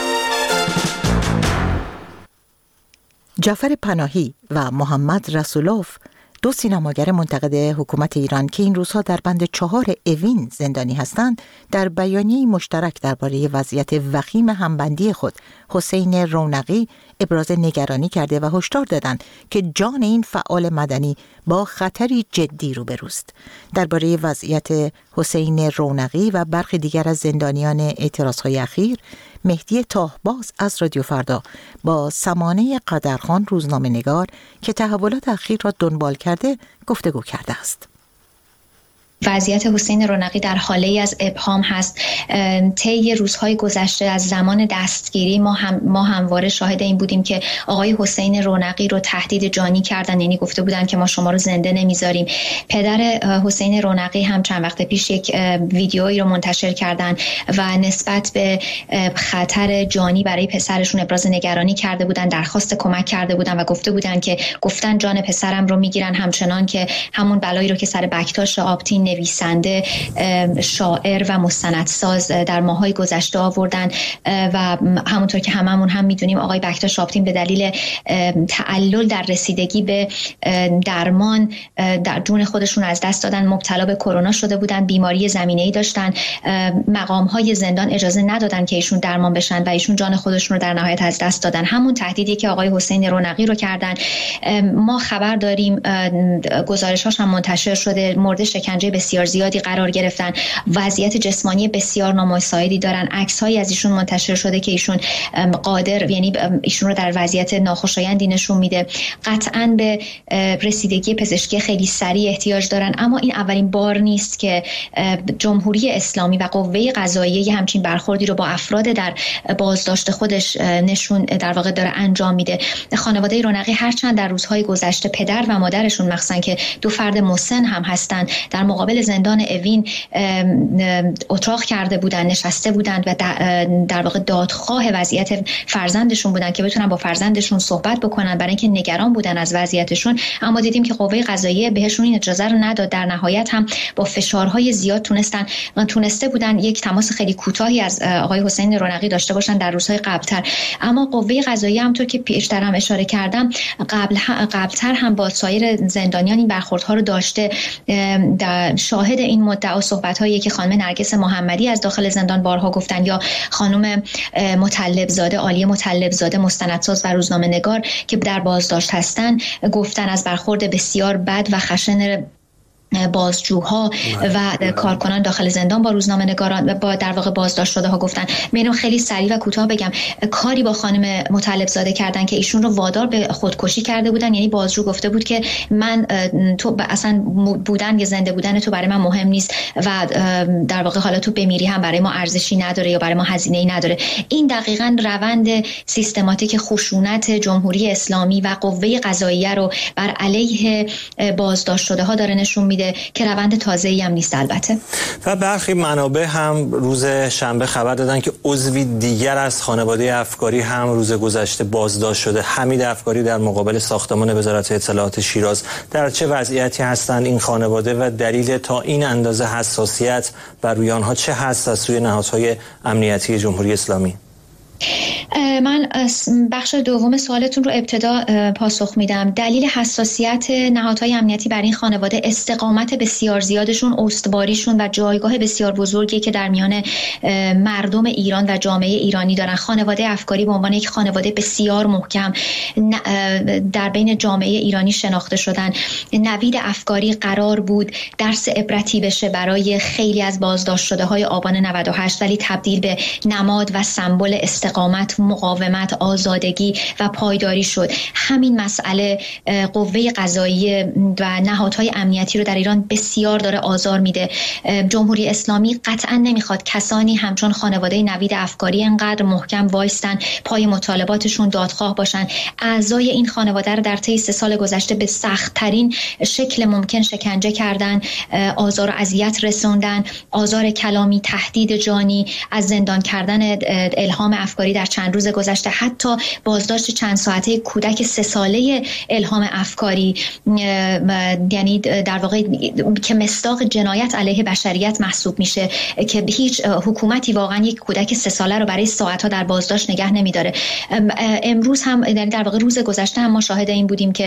جعفر پناهی و محمد رسولوف، دو سینماگر منتقد حکومت ایران که این روزها در بند 4 اوین زندانی هستند، در بیانیه‌ای مشترک درباره وضعیت وخیم همبندی خود حسین رونقی ابراز نگرانی کرده و هشدار دادند که جان این فعال مدنی با خطری جدی روبروست. درباره وضعیت حسین رونقی و برخی دیگر از زندانیان اعتراضهای اخیر، مهدی تاهباز از رادیو فردا با سمانه قدرخان روزنامه‌نگار که تحولات اخیر را دنبال کرده گفتگو کرده است.
وضعیت حسین رونقی در حاله از ابهام هست. طی روزهای گذشته از زمان دستگیری ما همواره شاهد این بودیم که آقای حسین رونقی رو تهدید جانی کردن، یعنی گفته بودن که ما شما رو زنده نمیذاریم. پدر حسین رونقی هم چند وقت پیش یک ویدیویی رو منتشر کردن و نسبت به خطر جانی برای پسرشون ابراز نگرانی کرده بودن، درخواست کمک کرده بودن و گفته بودن که گفتن جان پسرم رو میگیرن، همچنان که همون بلایی رو که سر بکتاش آبتین نویسنده، شاعر و مستندساز در ماه‌های گذشته آوردن و همونطور که هممون هم میدونیم آقای بکتا شاپتین به دلیل تعلل در رسیدگی به درمان در جون خودشون از دست دادن، مبتلا به کرونا شده بودن، بیماری زمینه‌ای داشتن، مقام‌های زندان اجازه ندادن که ایشون درمان بشن و ایشون جان خودشون رو در نهایت از دست دادن. همون تهدیدی که آقای حسین رونقی رو کردن. ما خبر داریم، گزارش‌هاش هم منتشر شده، مورد شکنجه بسیار زیادی قرار گرفتن، وضعیت جسمانی بسیار نامساعدی دارن. عکس‌هایی از ایشون منتشر شده که ایشون یعنی ایشون رو در وضعیت ناخوشایندی نشون میده. قطعاً به رسیدگی پزشکی خیلی سریع احتیاج دارن، اما این اولین بار نیست که جمهوری اسلامی و قوه قضاییه همچین برخوردی رو با افراد در بازداشت خودش نشون در واقع داره انجام میده. خانواده رونقی هرچند در روزهای گذشته پدر و مادرشون مخصوصا که دو فرد مسن هم هستن در مقابل زندان اوین اتراق کرده بودن، نشسته بودند و در واقع دادخواه وضعیت فرزندشون بودن که بتونن با فرزندشون صحبت بکنن، برای اینکه نگران بودن از وضعیتشون. اما دیدیم که قوه قضاییه بهشون این اجازه رو نداد. در نهایت هم با فشارهای زیاد تونسته بودن یک تماس خیلی کوتاهی از آقای حسین رونقی داشته باشن در روزهای قبلتر. اما قوه قضاییه همونطور که پیشتر هم اشاره کردم قبلتر هم با سایر زندانیان این برخوردها رو داشته. در شاهد این مدعا صحبت‌هایی که خانم نرگس محمدی از داخل زندان بارها گفتن یا خانم مطلبزاده، عالیه مطلبزاده، مستندساز و روزنامه‌نگار که در بازداشت هستن، گفتن از برخورد بسیار بد و خشن بازجوها و کارکنان داخل زندان با روزنامه‌نگاران با در واقع بازداشت شده ها گفتن. من خیلی سریع و کوتاه بگم، کاری با خانم مطلبزاده کردن که ایشون رو وادار به خودکشی کرده بودن. یعنی بازجو گفته بود که تو اصلا بودن یا زنده بودن تو برای من مهم نیست و در واقع حالا تو بمیری هم برای ما ارزشی نداره یا برای ما هزینه‌ای نداره. این دقیقاً روند سیستماتیک خشونت جمهوری اسلامی و قوه قضاییه رو بر علیه بازداشت شده ها داره نشون میده که روند تازه‌ای هم نیست البته.
و برخی منابع هم روز شنبه خبر دادن که عضوی دیگر از خانواده افکاری هم روز گذشته بازداشت شده. حمید افکاری در مقابل ساختمان وزارت اطلاعات شیراز. در چه وضعیتی هستند این خانواده و دلیل تا این اندازه حساسیت بر روی آنها چه هست از سوی نهادهای امنیتی جمهوری اسلامی؟
من بخش دوم سوالتون رو ابتدا پاسخ میدم. دلیل حساسیت نهادهای امنیتی برای این خانواده استقامت بسیار زیادشون، استواریشون و جایگاه بسیار بزرگی که در میان مردم ایران و جامعه ایرانی دارن. خانواده افکاری به عنوان یک خانواده بسیار محکم در بین جامعه ایرانی شناخته شدن. نوید افکاری قرار بود درس عبرتی بشه برای خیلی از بازداشت شده های آبان 98، ولی تبدیل به نماد و سمبل استقامت، مقاومت، آزادگی و پایداری شد. همین مسئله قوه قضاییه و نهادهای امنیتی رو در ایران بسیار داره آزار میده. جمهوری اسلامی قطعا نمیخواد کسانی همچون خانواده نوید افکاری انقدر محکم وایستن، پای مطالباتشون دادخواه باشن. اعضای این خانواده رو در طی 3 سال گذشته به سخت‌ترین شکل ممکن شکنجه کردن، آزار و اذیت رسوندن، آزار کلامی، تهدید جانی، از زندان کردن الهام افکاری در چند روز گذشته، حتی بازداشت چند ساعته کودک 3 ساله الهام افکاری، یعنی در واقع که مصداق جنایت علیه بشریت محسوب میشه که هیچ حکومتی واقعا یک کودک 3 ساله رو برای ساعت‌ها در بازداشت نگه نمیداره. امروز هم در واقع روز گذشته هم ما شاهد این بودیم که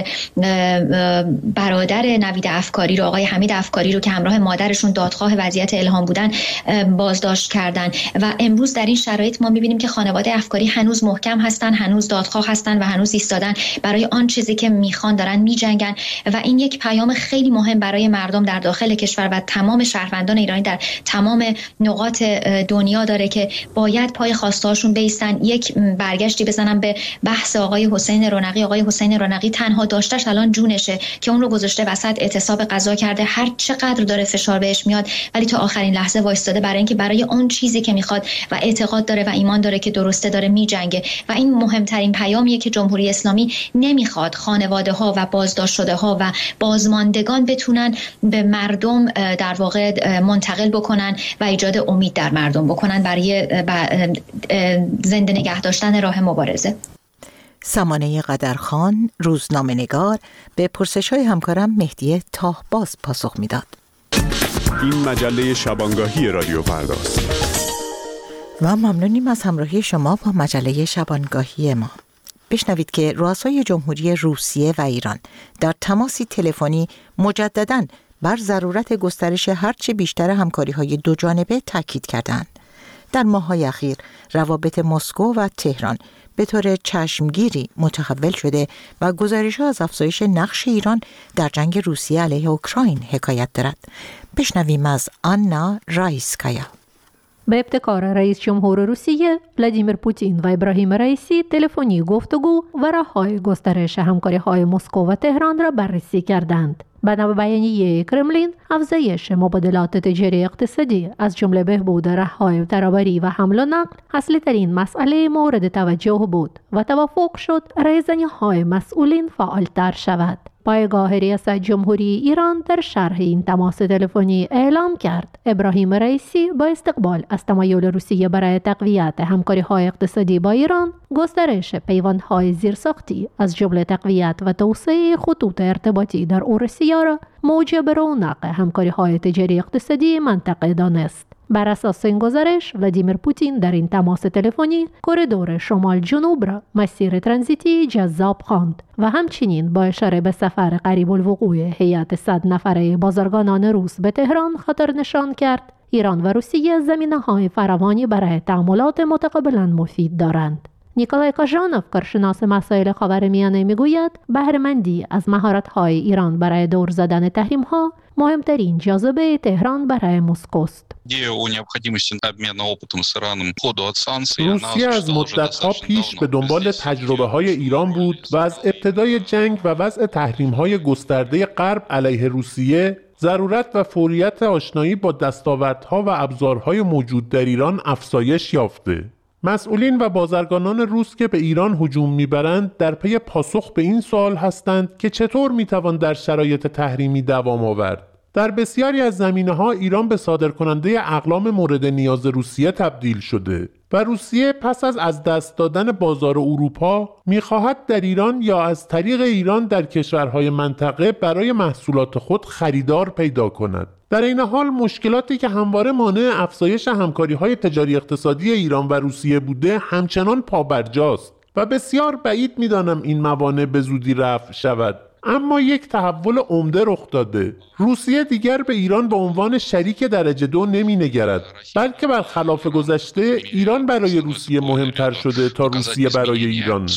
برادر نوید افکاری رو، آقای حمید افکاری رو که همراه مادرشون دادخواه وضعیت الهام بودن بازداشت کردن و امروز در این شرایط ما می‌بینیم که خانواده افکاری هنوز محکم هستن، هنوز دادخواه هستن و هنوز ایستادن برای آن چیزی که میخوان، دارن میجنگن و این یک پیام خیلی مهم برای مردم در داخل کشور و تمام شهروندان ایرانی در تمام نقاط دنیا داره که باید پای خواسته‌هاشون بیستن. یک برگشتی بزنم به بحث آقای حسین رونقی. آقای حسین رونقی تنها داشتش الان جونشه که اون رو گذاشته وسط اعتصاب غذا کرده، هر چقدر داره فشار بهش میاد ولی تا آخرین لحظه وایستاده برای اینکه برای اون چیزی که میخواد و اعتقاد داره و ایمان داره که درسته داره میجنگه. و این مهمترین پیامیه که جمهوری اسلامی نمیخواد خانواده ها و بازداشت شده ها و بازماندگان بتونن به مردم در واقع منتقل بکنن و ایجاد امید در مردم بکنن برای زنده نگه داشتن راه مبارزه.
سمانه قدرخان، روزنامه‌نگار، به پرسش‌های همکارم مهدی تاهباز پاسخ میداد.
این مجله شبانگاهی رادیو فرداست
و ممنونیم از همراهی شما با مجله شبانگاهی ما. بشنوید که رؤسای جمهوری روسیه و ایران در تماسی تلفنی مجدداً بر ضرورت گسترش هرچه بیشتر همکاری‌های دوجانبه تاکید کردند. در ماه‌های اخیر روابط مسکو و تهران به طور چشمگیری متحول شده و گزارش‌ها از افزایش نقش ایران در جنگ روسیه علیه اوکراین حکایت دارد. بشنویم از آنا رایسکایا.
به ابتکار رئیس جمهور روسیه ولادیمیر پوتین و ابراهیم رئیسی تلفنی گفتگو و راه‌های گسترش همکاری‌های مسکو و تهران را بررسی کردند. بنا به بیانیه کرملین، افزایش مبادلات تجاری اقتصادی از جمله بهبود راه‌های ترابری و حمل و نقل اصلی‌ترین مسئله مورد توجه بود و توافق شد رایزنی‌های مسئولین فعال‌تر شود. پایگاه ریاست جمهوری ایران در شرح این تماس تلفنی اعلام کرد ابراهیم رئیسی با استقبال از تمایل روسیه برای تقویت همکاری‌های اقتصادی با ایران، گسترش پیوندهای زیرساختی از جمله تقویت و توسعه خطوط ارتباطی در اوراسیا را موجب رونق همکاری‌های تجاری اقتصادی منطقه دانست. بر اساس این گزارش ولادیمیر پوتین در این تماس تلفنی کریدور شمال جنوب را مسیر ترانزیتی جذاب خواند و همچنین با اشاره به سفر قریب الوقوع هیئت 100 نفره بازرگانان روس به تهران خاطر نشان کرد ایران و روسیه زمینه‌های فراوانی برای تعاملات متقابلا مفید دارند. نیکولای کاژانوف، کارشناس مسائل خاورمیانه، میگوید بهره‌مندی از مهارت‌های ایران برای دور زدن تحریم‌ها مهمترین جاذبه تهران برای مسکوست.
روسیه از مدت‌ها پیش به دنبال تجربه‌های ایران بود و از ابتدای جنگ و وضع تحریم‌های گسترده غرب علیه روسیه ضرورت و فوریت آشنایی با دستاوردها و ابزارهای موجود در ایران افزایش یافته. مسئولین و بازرگانان روس که به ایران هجوم میبرند در پی پاسخ به این سوال هستند که چطور میتوان در شرایط تحریمی دوام آورد. در بسیاری از زمینه‌ها ایران به صادرکننده اقلام مورد نیاز روسیه تبدیل شده و روسیه پس از دست دادن بازار اروپا می‌خواهد در ایران یا از طریق ایران در کشورهای منطقه برای محصولات خود خریدار پیدا کند. در این حال مشکلاتی که همواره مانع افزایش همکاری‌های تجاری اقتصادی ایران و روسیه بوده همچنان پابرجاست و بسیار بعید می‌دانم این موانع به زودی رفع شود. اما یک تحول عمده رخ داده. روسیه دیگر به ایران به عنوان شریک درجه 2 نمی‌نگرد، بلکه برخلاف گذشته ایران برای روسیه مهمتر شده تا روسیه برای ایران.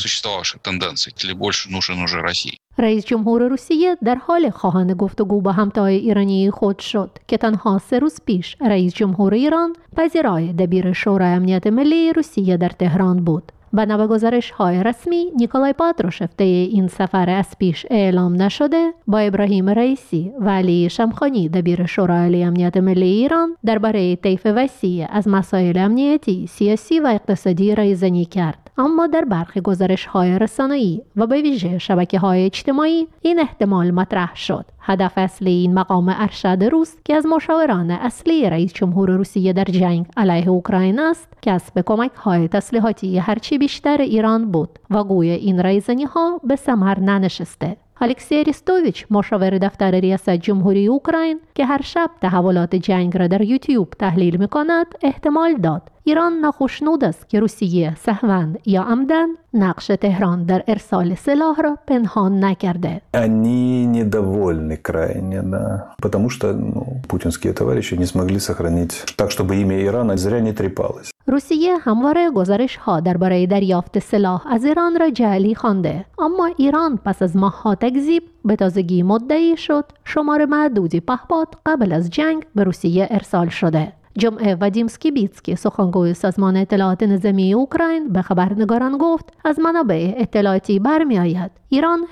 رئیس جمهور روسیه در حال خواهان گفتگو با همتای ایرانی خود شد که تنها 3 روز پیش رئیس جمهور ایران پذیرای دبیر شورای امنیت ملی روسیه در تهران بود. بنا به گزارش‌های رسمی، نیکولای پاتروشف طی این سفر از پیش اعلام نشده با ابراهیم رئیسی و علی شمخانی دبیر شورای امنیت ملی ایران درباره طیف وسیع از مسائل امنیتی، سیاسی و اقتصادی رایزنی کرد. اما در برخی گزارش‌های رسانه‌ای و به ویژه شبکه‌های اجتماعی این احتمال مطرح شد. هدف اصلی این مقام ارشد روس که از مشاوران اصلی رئیس جمهور روسیه در جنگ علیه اوکراین است، کسب کمک‌های تسلیحاتی هرچی بیشتر ایران بود و گویا این رایزنی‌ها به ثمر ننشسته. الکسی اریستوویچ، مشاور دفتر ریاست جمهوری اوکراین که هر شب تحولات جنگ را در یوتیوب تحلیل می‌کند، احتمال داد ایران ناخشنود است که روسیه سهواً یا عمداً نقش تهران در ارسال سلاح را پنهان نکرده.
Они недовольны крайне, да, потому что путинские товарищи не смогли сохранить так, чтобы имя Ирана зря не трепалось.
روسیه همواره گزارش‌ها درباره دریافت سلاح از ایران را جعلی خوانده، اما ایران پس از ماه‌ها تکذیب به تازگی مدعی شد شمار معدودی پهپاد قبل از جنگ به روسیه ارسال شده. جمعه وادیم اسکیبیتسکی، سخنگوی سازمان اطلاعات نظامی اوکراین، به خبرنگاران گفت از منابع اطلاعاتی برمی آید ایران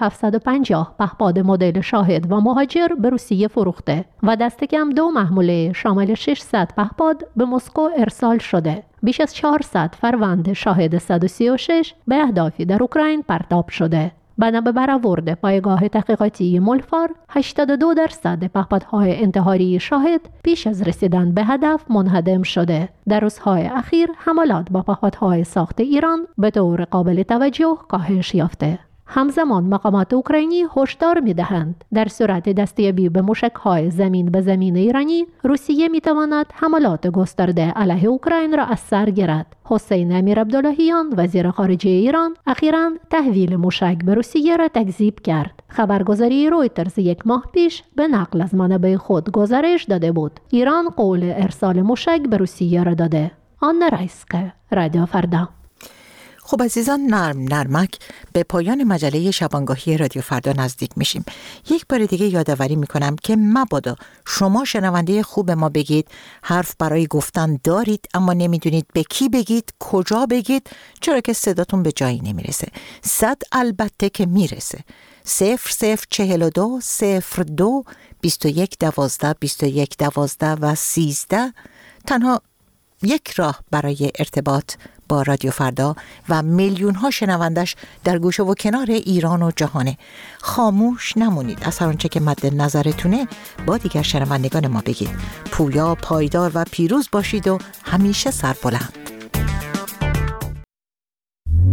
1750 پهپاد مدل شاهد و مهاجر به روسیه فروخته و دست کم 2 محموله شامل 600 پهپاد به مسکو ارسال شده. بیش از 400 فروند شاهد 136 به اهدافی در اوکراین پرتاب شده. بنا به برآورد پایگاه تحقیقاتی مولفار، 82% پهپادهای انتحاری شاهد پیش از رسیدن به هدف منهدم شده. در روزهای اخیر حملات با پهپادهای ساخت ایران به طور قابل توجه کاهش یافته. همزمان مقامات اوکراینی هشدار می‌دهند در صورت دستیابی به موشک‌های زمین به زمین ایرانی، روسیه می‌تواند حملات گسترده علیه اوکراین را از سر گیرد. حسین امیرعبداللهیان وزیر خارجه ایران اخیراً تحویل موشک به روسیه را تکذیب کرد. خبرگزاری رویترز یک ماه پیش به نقل از منابع خود گزارش داده بود ایران قول ارسال موشک به روسیه را داده. آن رایسکه، رادیو فردا.
خب عزیزان، نرمک به پایان مجله شبانگاهی رادیو فردا نزدیک میشیم. یک بار دیگه یادآوری میکنم که مبادا شما شنونده خوب ما بگید حرف برای گفتن دارید اما نمیدونید به کی بگید، کجا بگید، چرا که صداتون به جایی نمیرسه. 100 البته که میرسه. 0042 02 21 12 21 12 و 13 تنها یک راه برای ارتباط با رادیو فردا و میلیون ها شنوندش در گوشه و کنار ایران و جهانه. خاموش نمونید، از هر آنچه که مد نظرتونه با دیگر شنوندگان ما بگید. پویا، پایدار و پیروز باشید و همیشه سربلند.